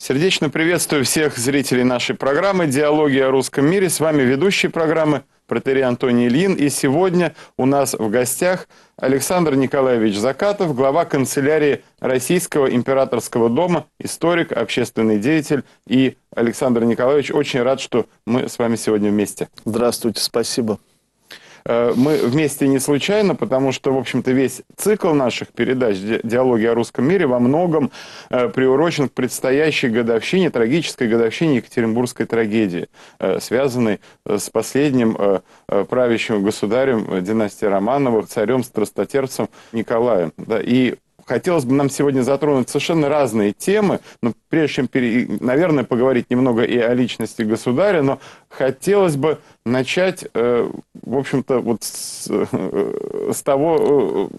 Сердечно приветствую всех зрителей нашей программы «Диалоги о русском мире». С вами ведущий программы протоиерей Антоний Ильин. И сегодня у нас в гостях Александр Николаевич Закатов, глава канцелярии Российского императорского дома, историк, общественный деятель. И, Александр Николаевич, очень рад, что мы с вами сегодня вместе. Здравствуйте, спасибо. Мы вместе не случайно, потому что, в общем-то, весь цикл наших передач «Диалоги о русском мире» во многом приурочен к предстоящей годовщине, трагической годовщине Екатеринбургской трагедии, связанной с последним правящим государем династии Романовых, царем-страстотерпцем Николаем. И хотелось бы нам сегодня затронуть совершенно разные темы, но прежде чем, наверное, поговорить немного и о личности государя, но хотелось бы начать, в общем-то, вот с того,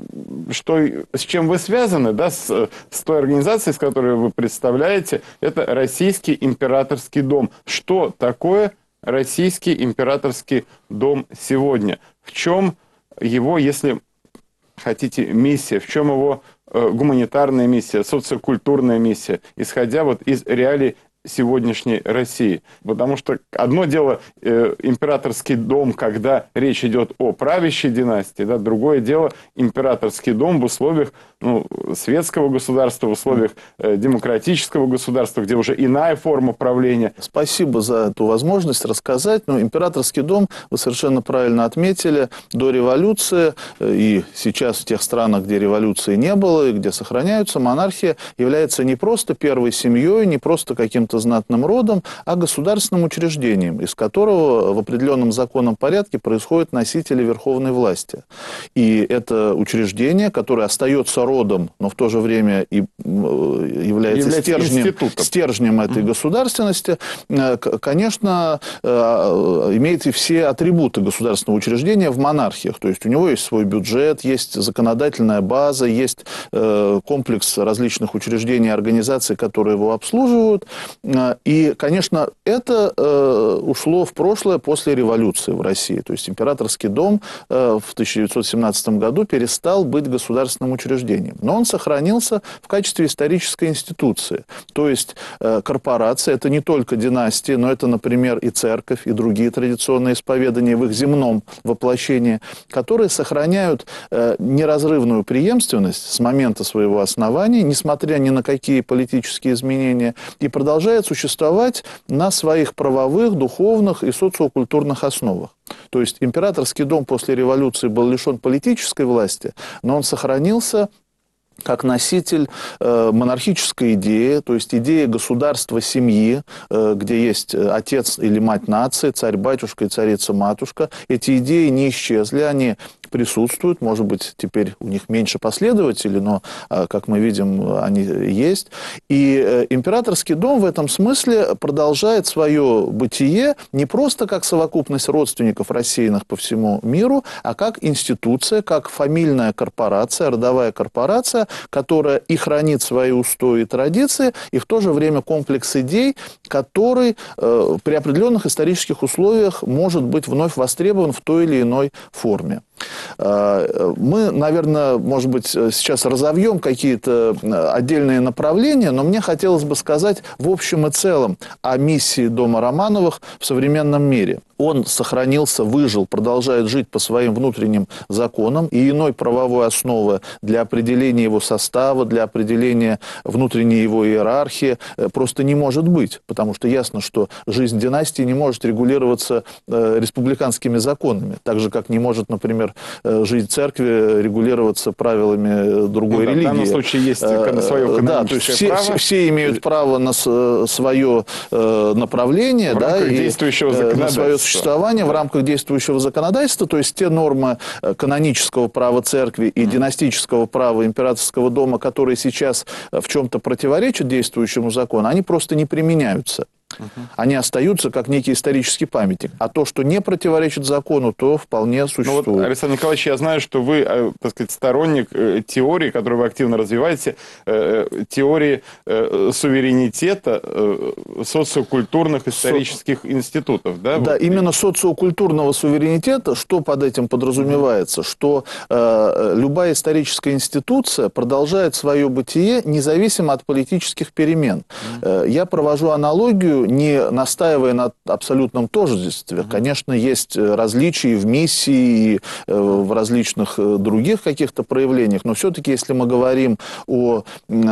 с чем вы связаны, да, с той организацией, с которой вы представляете, это Российский императорский дом. Что такое Российский императорский дом сегодня? В чем его, если хотите, миссия, в чем его гуманитарная миссия, социокультурная миссия, исходя вот из реалий сегодняшней России? Потому что одно дело императорский дом, когда речь идет о правящей династии, да, другое дело императорский дом в условиях светского государства, в условиях демократического государства, где уже иная форма правления. Спасибо за эту возможность рассказать. Императорский дом, вы совершенно правильно отметили, до революции и сейчас в тех странах, где революции не было и где сохраняются, монархия является не просто первой семьей, не просто каким-то знатным родом, а государственным учреждением, из которого в определенном законном порядке происходят носители верховной власти. И это учреждение, которое остается родом, но в то же время и является стержнем этой государственности, конечно, имеет и все атрибуты государственного учреждения в монархиях. То есть у него есть свой бюджет, есть законодательная база, есть комплекс различных учреждений и организаций, которые его обслуживают. И, конечно, это ушло в прошлое после революции в России. То есть императорский дом в 1917 году перестал быть государственным учреждением. Но он сохранился в качестве исторической институции. То есть корпорация, это не только династии, но это, например, и церковь, и другие традиционные исповедания в их земном воплощении, которые сохраняют неразрывную преемственность с момента своего основания, несмотря ни на какие политические изменения, и продолжает существовать на своих правовых, духовных и социокультурных основах. То есть императорский дом после революции был лишен политической власти, но он сохранился как носитель монархической идеи, то есть идеи государства семьи, где есть отец или мать нации, царь-батюшка и царица-матушка. Эти идеи не исчезли, они присутствуют, может быть, теперь у них меньше последователей, но, как мы видим, они есть. И императорский дом в этом смысле продолжает свое бытие не просто как совокупность родственников, рассеянных по всему миру, а как институция, как фамильная корпорация, родовая корпорация, которая и хранит свои устои и традиции, и в то же время комплекс идей, который при определенных исторических условиях может быть вновь востребован в той или иной форме. Мы, наверное, может быть, сейчас разовьем какие-то отдельные направления, но мне хотелось бы сказать в общем и целом о миссии дома Романовых в современном мире. Он сохранился, выжил, продолжает жить по своим внутренним законам, и иной правовой основы для определения его состава, для определения внутренней его иерархии просто не может быть, потому что ясно, что жизнь династии не может регулироваться республиканскими законами, так же, как не может, например, жизнь церкви регулироваться правилами другой религии. В данном случае есть свое каноническое право. Все имеют право на свое направление, в рамках действующего законодательства. Существование в рамках действующего законодательства, то есть те нормы канонического права церкви и династического права императорского дома, которые сейчас в чем-то противоречат действующему закону, они просто не применяются. Они остаются как некий исторический памятник. А то, что не противоречит закону, то вполне существует. Ну вот, Александр Николаевич, я знаю, что вы, так сказать, сторонник теории, которую вы активно развиваете, теории суверенитета социокультурных исторических институтов. Да, да, вот. Именно социокультурного суверенитета. Что под этим подразумевается? Что любая историческая институция продолжает свое бытие независимо от политических перемен. Я провожу аналогию, не настаивая на абсолютном тождестве. Конечно, есть различия в миссии, и в различных других каких-то проявлениях, но все-таки, если мы говорим о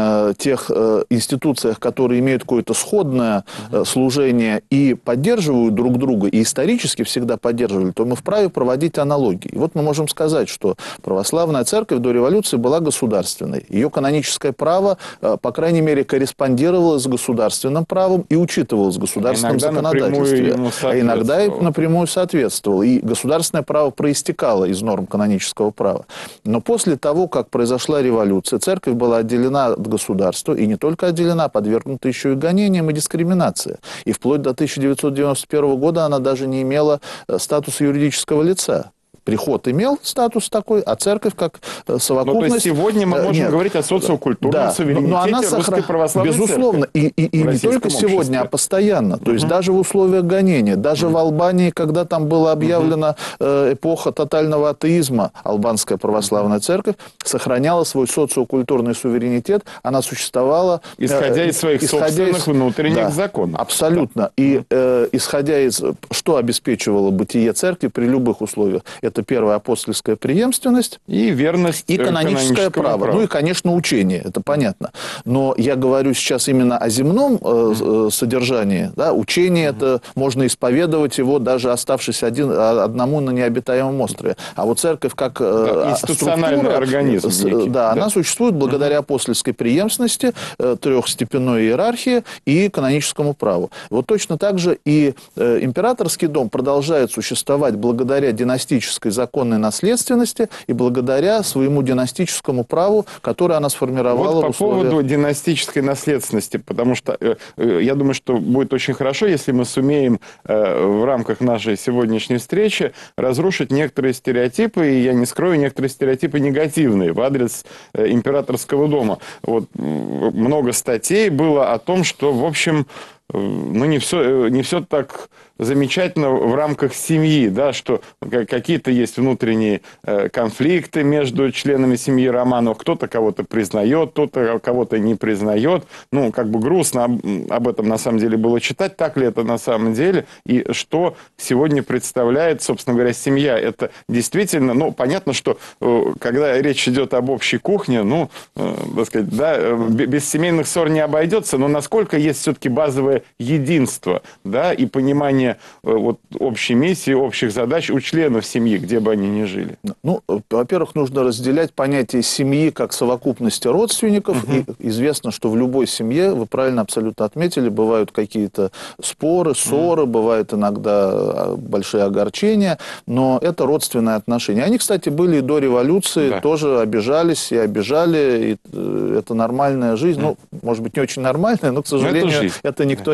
тех институциях, которые имеют какое-то сходное служение и поддерживают друг друга, и исторически всегда поддерживали, то мы вправе проводить аналогии. И вот мы можем сказать, что православная церковь до революции была государственной. Ее каноническое право, по крайней мере, корреспондировало с государственным правом и учитывалось в государственном законодательстве. А иногда и напрямую соответствовало. И государственное право проистекало из норм канонического права. Но после того, как произошла революция, церковь была отделена от государства, и не только отделена, подвергнута еще и гонениям и дискриминации. И вплоть до 1991 года она даже не имела статуса юридического лица. Приход имел статус такой, а церковь как совокупность... Ну, то есть сегодня мы можем говорить о социокультурном суверенитете Русской Православной Церкви. Безусловно, и не только сегодня, а постоянно. То есть даже в условиях гонения, даже в Албании, когда там была объявлена эпоха тотального атеизма, Албанская Православная Церковь сохраняла свой социокультурный суверенитет, она существовала... Исходя из своих собственных внутренних законов. Абсолютно. И исходя из... Что обеспечивало бытие церкви при любых условиях? Это первая апостольская преемственность и верность и каноническое право. Ну и, конечно, учение, это понятно. Но я говорю сейчас именно о земном содержании. Да? Учение это можно исповедовать его, даже оставшись одному на необитаемом острове. А вот церковь как институциональный организм некий, она существует благодаря апостольской преемственности, трехстепенной иерархии и каноническому праву. Вот точно так же и императорский дом продолжает существовать благодаря династической законной наследственности и благодаря своему династическому праву, которое она сформировала. Вот по поводу династической наследственности, потому что я думаю, что будет очень хорошо, если мы сумеем в рамках нашей сегодняшней встречи разрушить некоторые стереотипы, и я не скрою, некоторые стереотипы негативные в адрес императорского дома. Вот много статей было о том, что, в общем, ну, не все так замечательно в рамках семьи, да, что какие-то есть внутренние конфликты между членами семьи Романовых, кто-то кого-то признает, кто-то кого-то не признает. Ну, как бы грустно об этом на самом деле было читать, так ли это на самом деле, и что сегодня представляет, собственно говоря, семья. Это действительно, ну, понятно, что когда речь идет об общей кухне, ну, так сказать, да, без семейных ссор не обойдется, но насколько есть все-таки базовое единство, да, и понимание вот общей миссии, общих задач у членов семьи, где бы они ни жили? Ну, во-первых, нужно разделять понятие семьи как совокупности родственников. И известно, что в любой семье, вы правильно абсолютно отметили, бывают какие-то споры, ссоры, бывают иногда большие огорчения, но это родственные отношения. Они, кстати, были и до революции, тоже обижались и обижали, и это нормальная жизнь. Ну, может быть, не очень нормальная, но, к сожалению, этого никто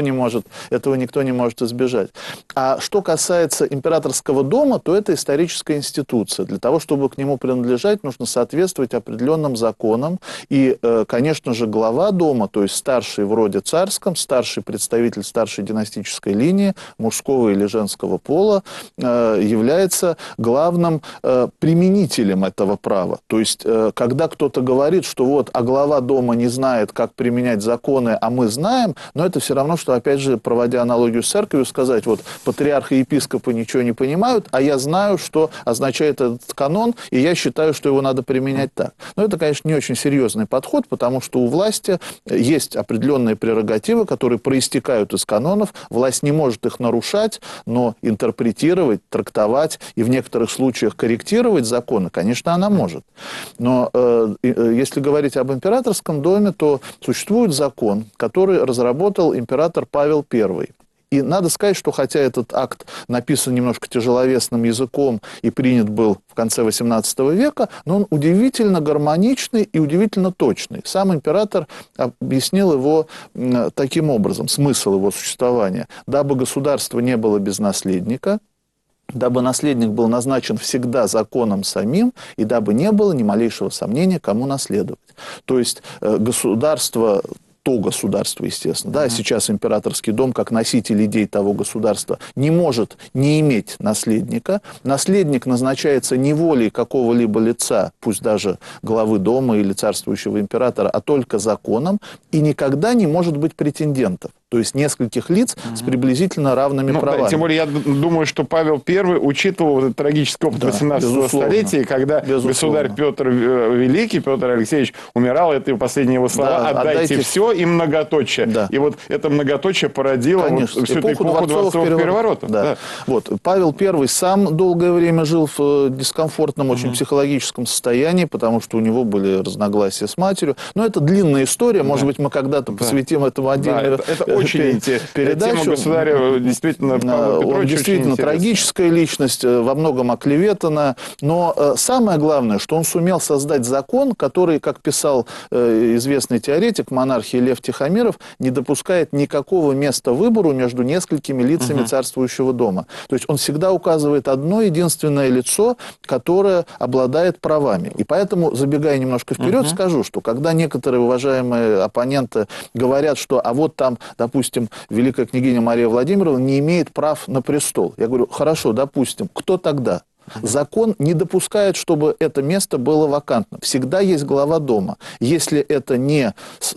не может избежать. А что касается императорского дома, то это историческая институция. Для того, чтобы к нему принадлежать, нужно соответствовать определенным законам. И, конечно же, глава дома, то есть старший в роде царском, старший представитель старшей династической линии, мужского или женского пола, является главным применителем этого права. То есть, когда кто-то говорит, что вот, а глава дома не знает, как применять законы, а мы знаем, но это все равно, что, опять же, проводя аналогию с церковью, сказать, вот, патриархи и епископы ничего не понимают, а я знаю, что означает этот канон, и я считаю, что его надо применять так. Но это, конечно, не очень серьезный подход, потому что у власти есть определенные прерогативы, которые проистекают из канонов. Власть не может их нарушать, но интерпретировать, трактовать и в некоторых случаях корректировать законы, конечно, она может. Но если говорить об императорском доме, то существует закон, который разработал император Павел I. И надо сказать, что хотя этот акт написан немножко тяжеловесным языком и принят был в конце XVIII века, но он удивительно гармоничный и удивительно точный. Сам император объяснил его таким образом, смысл его существования. Дабы государство не было без наследника, дабы наследник был назначен всегда законом самим, и дабы не было ни малейшего сомнения, кому наследовать. То есть государство... То государство, естественно. Да, сейчас императорский дом, как носитель идей того государства, не может не иметь наследника. Наследник назначается не волей какого-либо лица, пусть даже главы дома или царствующего императора, а только законом, и никогда не может быть претендентов. То есть нескольких лиц с приблизительно равными правами. Да, тем более, я думаю, что Павел I учитывал вот этот трагический опыт 18 столетия, когда государь Петр Великий, Петр Алексеевич умирал, это последние его слова: «Отдайте все и многоточие». Да. И вот это многоточие породило вот всю эту эпоху дворцовых переворотов. Да. Да. Вот. Павел I сам долгое время жил в дискомфортном, очень психологическом состоянии, потому что у него были разногласия с матерью. Но это длинная история, может быть, мы когда-то посвятим этому отдельную очень передачу. Тема государя действительно, Павла Петровича, он действительно трагическая личность, во многом оклеветана, но самое главное, что он сумел создать закон, который, как писал известный теоретик монархии Лев Тихомиров, не допускает никакого места выбору между несколькими лицами царствующего дома. То есть он всегда указывает одно единственное лицо, которое обладает правами. И поэтому, забегая немножко вперед, скажу, что когда некоторые уважаемые оппоненты говорят, что а вот там, допустим, великая княгиня Мария Владимировна не имеет прав на престол. Я говорю, хорошо, допустим, кто тогда? Закон не допускает, чтобы это место было вакантно. Всегда есть глава дома. Если это не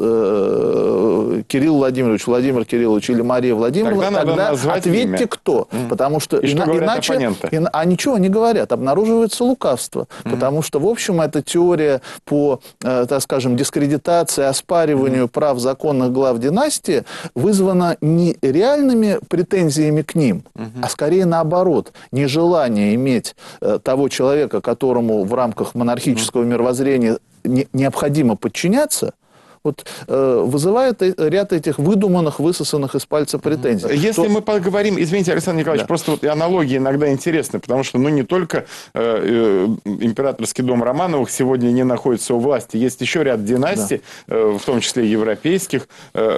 Кирилл Владимирович, Владимир Кириллович или Мария Владимировна, тогда ответьте, имя. Кто. Потому что иначе... А ничего не говорят. Обнаруживается лукавство. Потому что, в общем, эта теория по, так скажем, дискредитации, оспариванию прав законных глав династии вызвана не реальными претензиями к ним, а скорее наоборот. Нежелание иметь того человека, которому в рамках монархического мировоззрения необходимо подчиняться, вот, вызывает ряд этих выдуманных, высосанных из пальца претензий. Если мы поговорим, извините, Александр Николаевич, просто вот аналогии иногда интересны, потому что не только императорский дом Романовых сегодня не находится у власти, есть еще ряд династий, в том числе европейских,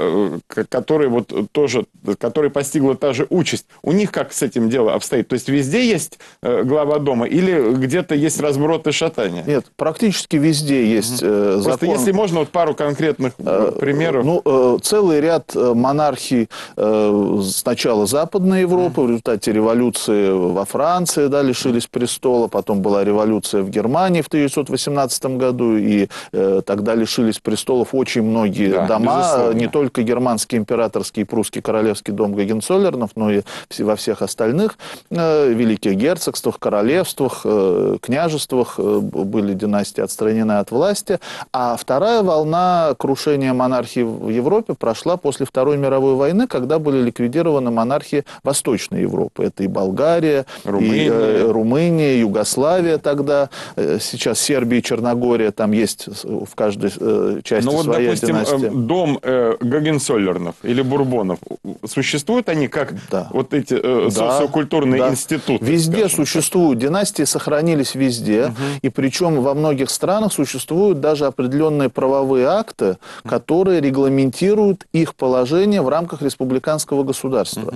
которые вот тоже, которые постигла та же участь. У них как с этим дело обстоит? То есть везде есть глава дома или где-то есть разброд и шатание? Нет, практически везде есть закон. Просто если можно, вот пару конкретных примеров. Целый ряд монархий сначала Западной Европы, в результате революции во Франции, лишились престола, потом была революция в Германии в 1918 году, и тогда лишились престолов очень многие дома, безусловно. Не только германский императорский и прусский королевский дом Гогенцоллернов, но и во всех остальных великих герцогствах, королевствах, княжествах были династии отстранены от власти. А вторая волна крушения монархии в Европе прошла после Второй мировой войны, когда были ликвидированы монархии Восточной Европы. Это и Болгария, и Румыния, Югославия тогда. Сейчас Сербия и Черногория, там есть в каждой части своя династия. Дом Гогенцоллернов или Бурбонов, существуют они как вот эти социокультурные институты? Везде существуют. Династии сохранились везде. И причем во многих странах существуют даже определенные правовые акты, которые регламентируют их положение в рамках республиканского государства.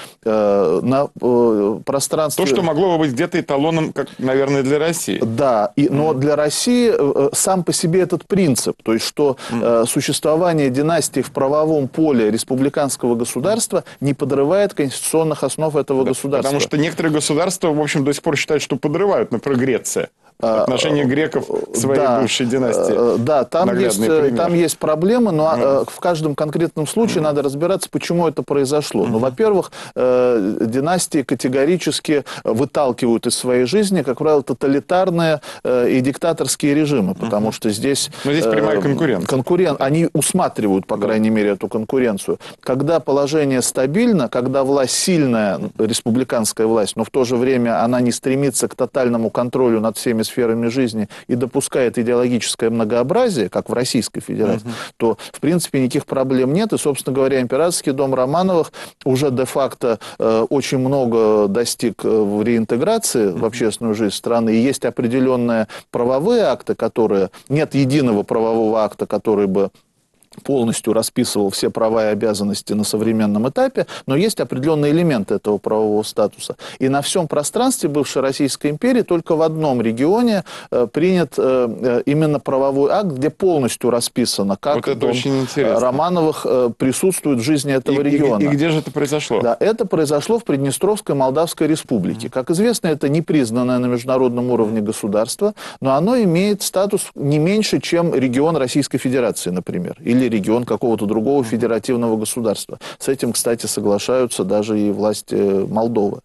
На пространстве... То, что могло бы быть где-то эталоном, как, наверное, для России. Да, но для России сам по себе этот принцип, то есть, что существование династии в правовом поле республиканского государства не подрывает конституционных основ этого государства. Потому что некоторые государства, в общем, до сих пор считают, что подрывают, например, Греция. Отношение греков к своей бывшей династии. Да, там есть проблемы, но в каждом конкретном случае надо разбираться, почему это произошло. Ну, во-первых, династии категорически выталкивают из своей жизни, как правило, тоталитарные и диктаторские режимы, потому что здесь... Но здесь прямая конкуренция. Они усматривают, по крайней мере, эту конкуренцию. Когда положение стабильно, когда власть сильная, республиканская власть, но в то же время она не стремится к тотальному контролю над всеми сферами жизни и допускает идеологическое многообразие, как в Российской Федерации, признать, то, в принципе, никаких проблем нет. И, собственно говоря, императорский дом Романовых уже де-факто очень много достиг в реинтеграции в общественную жизнь страны. И есть определенные правовые акты, которые... Нет единого правового акта, который бы полностью расписывал все права и обязанности на современном этапе, но есть определенные элементы этого правового статуса. И на всем пространстве бывшей Российской империи только в одном регионе принят именно правовой акт, где полностью расписано, как вот дом Романовых присутствует в жизни этого региона. И где же это произошло? Да, это произошло в Приднестровской Молдавской Республике. Как известно, это не признанное на международном уровне государство, но оно имеет статус не меньше, чем регион Российской Федерации, например, или регион какого-то другого федеративного государства. С этим, кстати, соглашаются даже и власти Молдовы.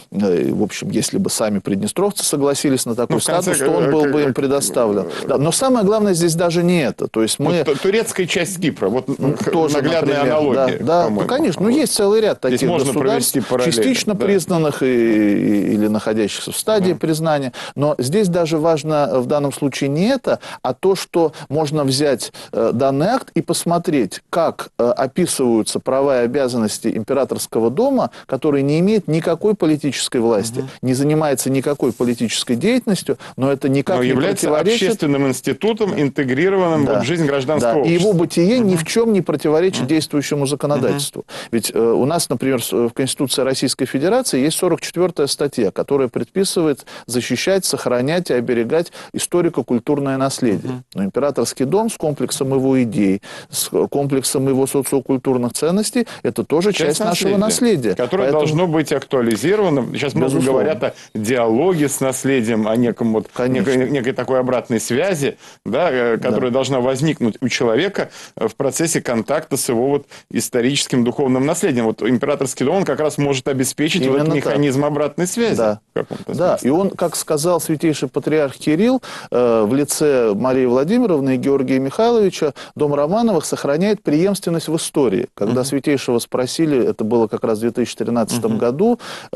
В общем, если бы сами приднестровцы согласились на такой статус, то он был бы им предоставлен. Да, но самое главное здесь даже не это. То есть мы... турецкая часть Кипра, вот тоже, наглядная например, аналогия. Да, ну, конечно. Ну, есть целый ряд таких государств, частично признанных или находящихся в стадии признания. Но здесь даже важно в данном случае не это, а то, что можно взять данный акт и посмотреть, как описываются права и обязанности императорского дома, который не имеет никакой политической власти, не занимается никакой политической деятельностью, но это никак не является противоречит... общественным институтом, интегрированным в жизнь гражданского общества. И его бытие ни в чем не противоречит действующему законодательству. Ведь у нас, например, в Конституции Российской Федерации есть 44-я статья, которая предписывает защищать, сохранять и оберегать историко-культурное наследие. Но императорский дом с комплексом его идей, с комплексом его социокультурных ценностей, это тоже часть нашего наследия. Которое должно быть актуализировано. Сейчас много говорят о диалоге с наследием, о неком вот, некой такой обратной связи, да, которая должна возникнуть у человека в процессе контакта с его вот историческим духовным наследием. Вот императорский дом, он как раз может обеспечить вот этот механизм обратной связи. Да, и он, как сказал святейший патриарх Кирилл, в лице Марии Владимировны и Георгия Михайловича, дом Романовых сохраняет преемственность в истории. Когда святейшего спросили, это было как раз в 2013 году,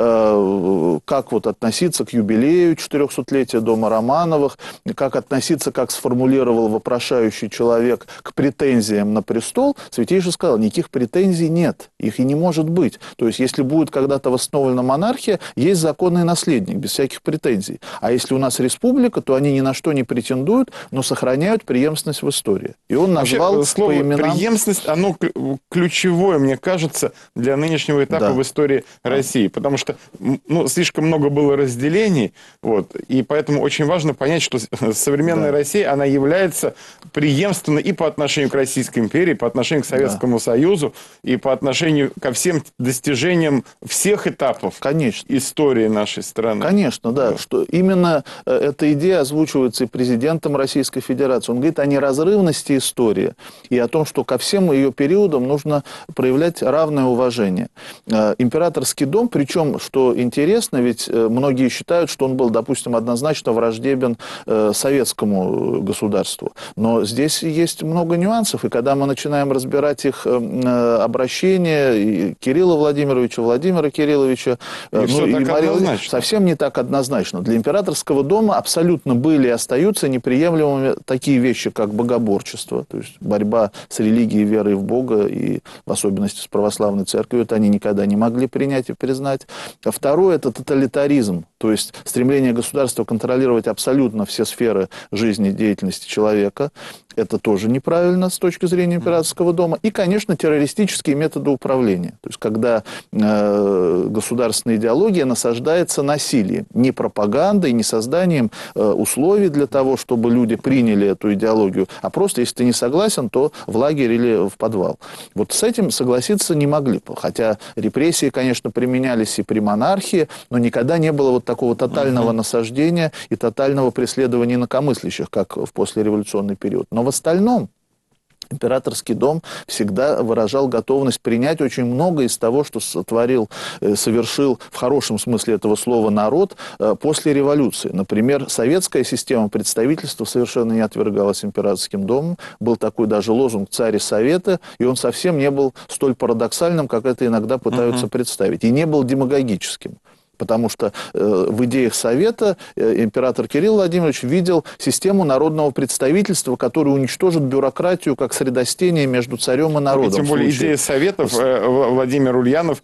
как вот относиться к юбилею 400-летия дома Романовых, как относиться, как сформулировал вопрошающий человек, к претензиям на престол, святейший сказал, никаких претензий нет, их и не может быть. То есть, если будет когда-то восстановлена монархия, есть законный наследник, без всяких претензий. А если у нас республика, то они ни на что не претендуют, но сохраняют преемственность в истории. И он назвал слово по именам... преемственность, оно ключевое, мне кажется, для нынешнего этапа в истории России. Потому что слишком много было разделений, вот, и поэтому очень важно понять, что современная Россия, она является преемственной и по отношению к Российской империи, и по отношению к Советскому Союзу, и по отношению ко всем достижениям всех этапов истории нашей страны. Конечно, да. Что именно эта идея озвучивается и президентом Российской Федерации. Он говорит о неразрывности истории и о том, что ко всем ее периодам нужно проявлять равное уважение. Императорский дом, причем, что интересно, ведь многие считают, что он был, допустим, однозначно враждебен советскому государству. Но здесь есть много нюансов, и когда мы начинаем разбирать их обращения Кирилла Владимировича, Владимира Кирилловича, совсем не так однозначно. Для императорского дома абсолютно были и остаются неприемлемыми такие вещи, как богоборчество, то есть борьба с религией, верой в Бога, и в особенности с православной церковью, это они никогда не могли принять и признать. А второе – это тоталитаризм, то есть стремление государства контролировать абсолютно все сферы жизни и деятельности человека. Это тоже неправильно с точки зрения императорского дома. И, конечно, террористические методы управления. То есть, когда государственная идеология насаждается насилием. Не пропагандой, не созданием условий для того, чтобы люди приняли эту идеологию, а просто, если ты не согласен, то в лагерь или в подвал. Вот с этим согласиться не могли. Хотя репрессии, конечно, применялись и при монархии, но никогда не было вот такого тотального насаждения и тотального преследования инакомыслящих, как в послереволюционный период. Но в остальном императорский дом всегда выражал готовность принять очень многое из того, что совершил в хорошем смысле этого слова народ после революции. Например, советская система представительства совершенно не отвергалась императорским домом. Был такой даже лозунг «Царь и Советы», и он совсем не был столь парадоксальным, как это иногда пытаются представить. И не был демагогическим. Потому что в идеях Совета император Кирилл Владимирович видел систему народного представительства, которая уничтожит бюрократию как средостение между царем и народом. И тем более идея Советов Владимир Ульянов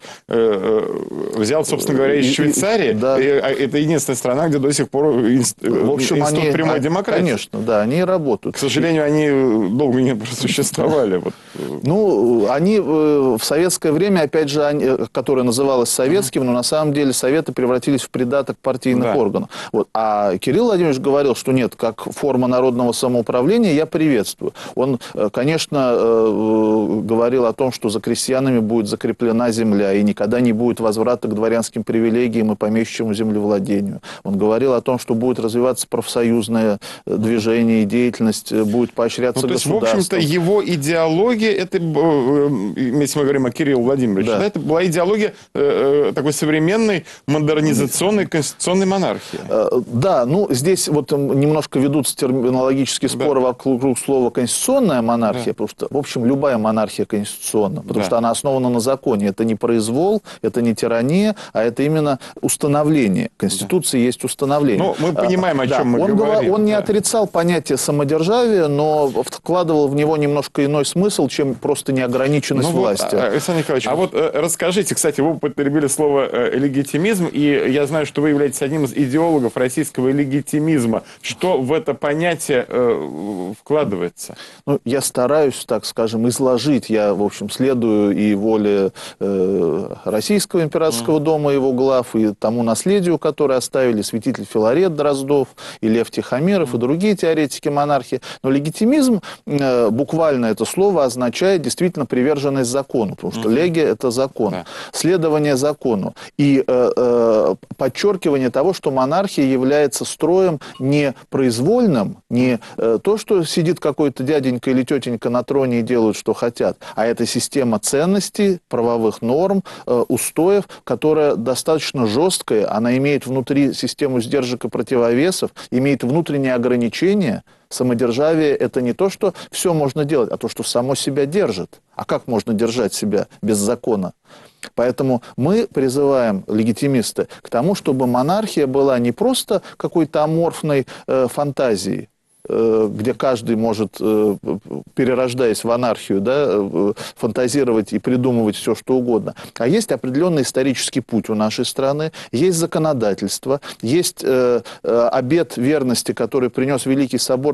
взял, собственно говоря, из Швейцарии. Да. Это единственная страна, где до сих пор институт прямой демократии. Конечно, да, они работают. К сожалению, они долго не просуществовали. Ну, они в советское время, опять же, которое называлось советским, но на самом деле Советы превратились в придаток партийных органов. Вот. А Кирилл Владимирович говорил, что нет, как форма народного самоуправления я приветствую. Он, конечно, говорил о том, что за крестьянами будет закреплена земля, и никогда не будет возврата к дворянским привилегиям и помещичьему землевладению. Он говорил о том, что будет развиваться профсоюзное движение и деятельность, будет поощряться государством. В общем-то, его идеология, это, если мы говорим о Кирилле Владимировиче, да, это была идеология такой современной модернизационной конституционной монархии. Да, ну здесь вот немножко ведутся терминологические споры вокруг слова конституционная монархия, потому что, в общем, любая монархия конституционна, потому что она основана на законе. Это не произвол, это не тирания, а это именно установление. Конституция есть установление. Ну, мы понимаем, о чем мы говорим. Он не отрицал понятие самодержавия, но вкладывал в него немножко иной смысл, чем просто неограниченность власти. Александр Николаевич, а вот расскажите, кстати, вы употребили слово легитимизм, и я знаю, что вы являетесь одним из идеологов российского легитимизма. Что в это понятие вкладывается? Ну, я стараюсь, так скажем, изложить. Я, в общем, следую и воле Российского императорского дома, его глав, и тому наследию, которое оставили святитель Филарет Дроздов, и Лев Тихомиров, и другие теоретики монархии. Но легитимизм, буквально это слово, означает действительно приверженность закону, потому что легия – это закон, следование закону. И подчеркивание того, что монархия является строем не произвольным, не то, что сидит какой-то дяденька или тетенька на троне и делают, что хотят, а это система ценностей, правовых норм, устоев, которая достаточно жесткая, она имеет внутри систему сдержек и противовесов, имеет внутренние ограничения. Самодержавие – это не то, что все можно делать, а то, что само себя держит. А как можно держать себя без закона? Поэтому мы призываем, легитимисты, к тому, чтобы монархия была не просто какой-то аморфной фантазией, где каждый может, перерождаясь в анархию, да, фантазировать и придумывать все, что угодно. А есть определенный исторический путь у нашей страны, есть законодательство, есть обет верности, который принес Великий собор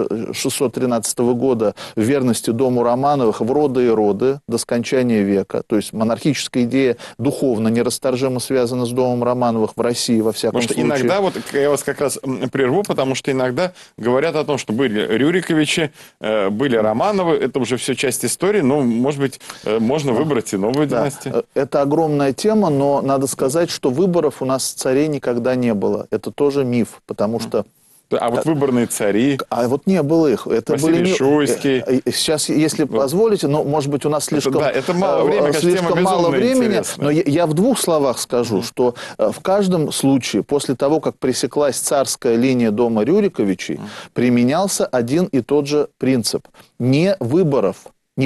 1613 года в верности дому Романовых в роды и роды до скончания века. То есть монархическая идея духовно нерасторжимо связана с домом Романовых в России, во всяком случае. Потому что иногда, вот я вас как раз прерву, потому что иногда говорят о том, что были Рюриковичи, были Романовы, это уже все часть истории, но, может быть, можно выбрать и новую династию. Это огромная тема, но надо сказать, что выборов у нас царей никогда не было. Это тоже миф, потому что... А вот выборные цари... А вот не было их. Это Василий Шуйский. Сейчас, если позволите, но, может быть, у нас слишком, это мало времени, слишком мало времени. Интересная. Но я в двух словах скажу, что в каждом случае, после того, как пресеклась царская линия дома Рюриковичей, применялся один и тот же принцип. Не выборов.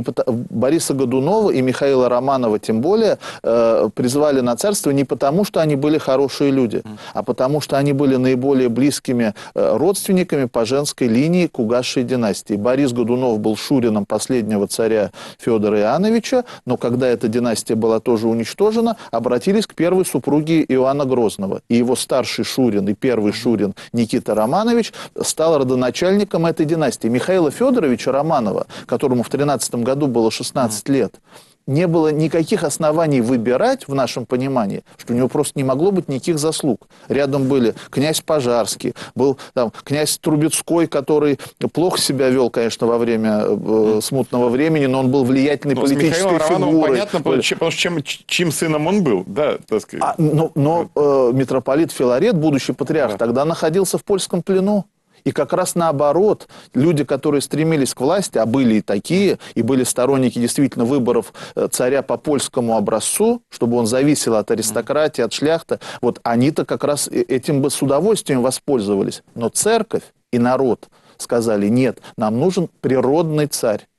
Бориса Годунова и Михаила Романова, тем более, призвали на царство не потому, что они были хорошие люди, а потому, что они были наиболее близкими родственниками по женской линии к угасшей династии. Борис Годунов был шурином последнего царя Федора Иоанновича, но когда эта династия была тоже уничтожена, обратились к первой супруге Иоанна Грозного. И его старший шурин и первый шурин Никита Романович стал родоначальником этой династии. Михаила Федоровича Романова, которому в 13 году было 16 лет, не было никаких оснований выбирать, в нашем понимании, что у него просто не могло быть никаких заслуг. Рядом были князь Пожарский, был там князь Трубецкой, который плохо себя вел, конечно, во время смутного времени, но он был влиятельной политической фигурой. Понятно, потому что чьим сыном он был, да, так сказать. Но митрополит Филарет, будущий патриарх, тогда находился в польском плену. И как раз наоборот, люди, которые стремились к власти, а были и такие, и были сторонники действительно выборов царя по польскому образцу, чтобы он зависел от аристократии, от шляхты, вот они-то как раз этим бы с удовольствием воспользовались. Но церковь и народ сказали: нет, нам нужен природный царь.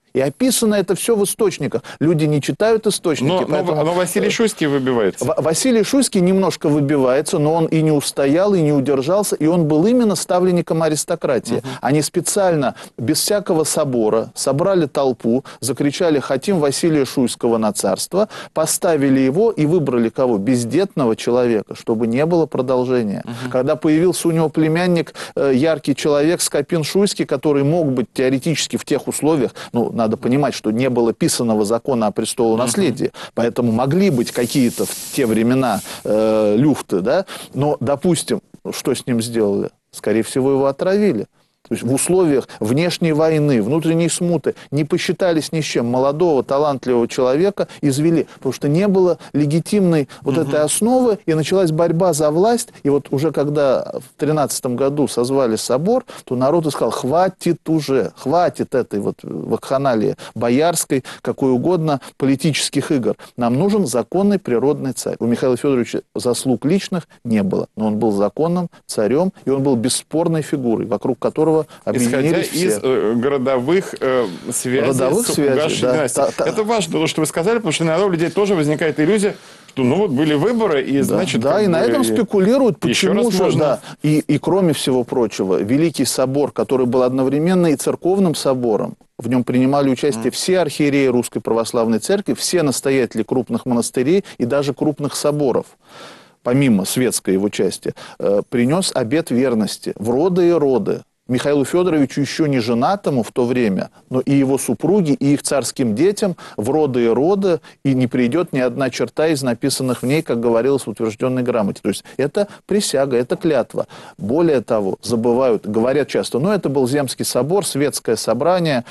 И описано это все в источниках. Люди не читают источники. Но Василий Шуйский выбивается. Василий Шуйский немножко выбивается, но он и не устоял, и не удержался, и он был именно ставленником аристократии. Они специально, без всякого собора, собрали толпу, закричали: «Хотим Василия Шуйского на царство», поставили его и выбрали кого? Бездетного человека, чтобы не было продолжения. Когда появился у него племянник, яркий человек, Скопин-Шуйский, который мог быть теоретически в тех условиях, надо понимать, что не было писанного закона о престолонаследии, поэтому могли быть какие-то в те времена люфты, да? Но, допустим, что с ним сделали? Скорее всего, его отравили. То есть в условиях внешней войны, внутренней смуты не посчитались ни с чем. Молодого, талантливого человека извели, потому что не было легитимной вот этой основы, и началась борьба за власть. И вот уже когда в 13 году созвали собор, то народ и сказал: хватит уже, хватит этой вот вакханалии боярской, какой угодно, политических игр. Нам нужен законный природный царь. У Михаила Федоровича заслуг личных не было, но он был законным царем, и он был бесспорной фигурой, вокруг которого исходя все. из городовых связей с угасшей династией. Это важно, то, что вы сказали, потому что иногда у людей тоже возникает иллюзия, что вот были выборы, и значит... Да, и на этом спекулируют, почему же... Да. И кроме всего прочего, Великий собор, который был одновременно и церковным собором, в нем принимали участие все архиереи Русской Православной Церкви, все настоятели крупных монастырей и даже крупных соборов, помимо светской его части, принес обет верности в роды и роды. Михаилу Федоровичу, еще не женатому в то время, но и его супруге, и их царским детям в роды и роды, и не придет ни одна черта из написанных в ней, как говорилось в утвержденной грамоте. То есть это присяга, это клятва. Более того, забывают, говорят часто: это был Земский собор, светское собрание,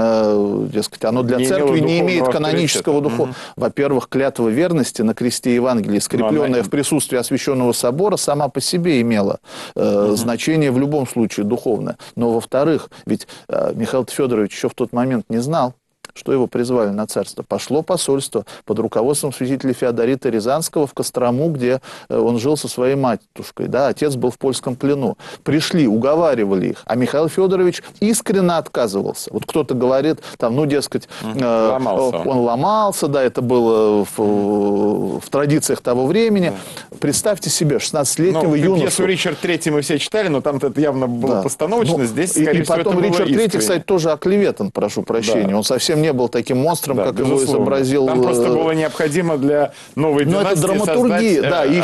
дескать, оно для церкви не имеет канонического духа. Во-первых, клятва верности на кресте Евангелия, скрепленная в присутствии освященного собора, сама по себе имела значение в любом случае духовное. Но, во-вторых, ведь Михаил Федорович еще в тот момент не знал, что его призвали на царство. Пошло посольство под руководством святителя Феодорита Рязанского в Кострому, где он жил со своей матушкой. Да, отец был в польском плену. Пришли, уговаривали их, а Михаил Федорович искренне отказывался. Вот кто-то говорит, дескать, он ломался, да, это было в традициях того времени. Представьте себе 16-летнего юношу. Пьесу «Ричард III» мы все читали, но там это явно было постановочно. Здесь, скорее всего, потом Ричард III, кстати, тоже оклеветан, прошу прощения. Он совсем не был таким монстром, как его изобразил... Там просто было необходимо для новой династии это драматургия, да. И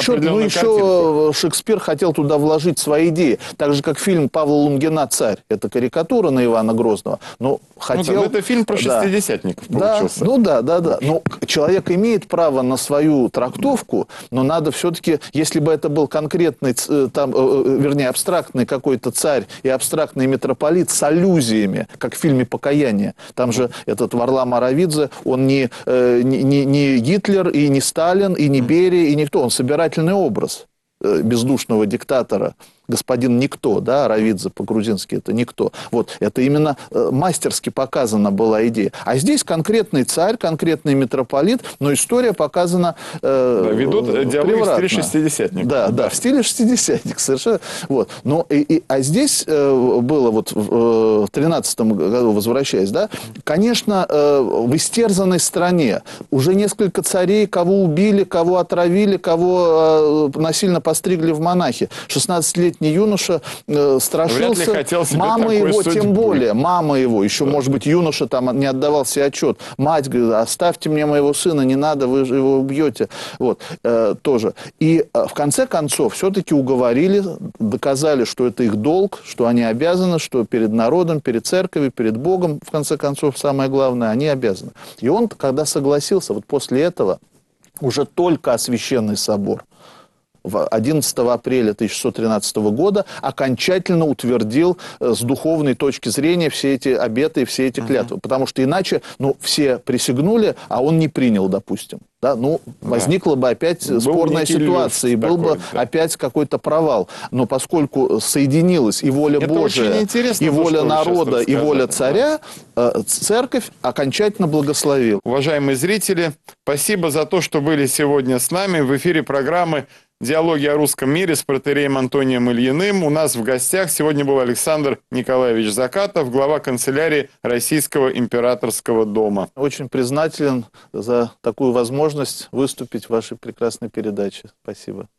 еще Шекспир хотел туда вложить свои идеи. Так же, как фильм Павла Лунгина «Царь». Это карикатура на Ивана Грозного. Но хотел... это фильм про шестидесятников получился. Да. Но человек имеет право на свою трактовку, но надо все-таки, если бы это был конкретный, абстрактный какой-то царь и абстрактный митрополит с аллюзиями, как в фильме «Покаяние». Там же этот Варлам Аравидзе, он не Гитлер, и не Сталин, и не Берия, и никто. Он собирательный образ бездушного диктатора. Господин Никто, да, Аравидзе по-грузински это Никто. Вот, это именно мастерски показана была идея. А здесь конкретный царь, конкретный митрополит, но история показана ведут диалоги в стиле шестидесятник. Да, в стиле шестидесятник, совершенно. Вот. Но, а здесь было вот в 13-м году, возвращаясь, да, конечно, в истерзанной стране уже несколько царей, кого убили, кого отравили, кого насильно постригли в монахи. 16-летний юноша страшился, мама его тем более, мама его, еще, может быть, юноша там не отдавал себе отчет, мать говорит: оставьте мне моего сына, не надо, вы же его убьете, вот, тоже. И в конце концов все-таки уговорили, доказали, что это их долг, что они обязаны, что перед народом, перед церковью, перед Богом, в конце концов, самое главное, они обязаны. И он, когда согласился, вот после этого уже только Освященный собор 11 апреля 1613 года окончательно утвердил с духовной точки зрения все эти обеты и все эти клятвы. Потому что иначе, все присягнули, а он не принял, допустим. Да? Возникла бы опять спорная ситуация, и был бы опять какой-то провал. Но поскольку соединилась и воля Божия, и воля народа, и воля царя, церковь окончательно благословила. Уважаемые зрители, спасибо за то, что были сегодня с нами в эфире программы Диалоги о русском мире с протоиереем Антонием Ильиным. У нас в гостях сегодня был Александр Николаевич Закатов, глава канцелярии Российского императорского дома. Очень признателен за такую возможность выступить в вашей прекрасной передаче. Спасибо.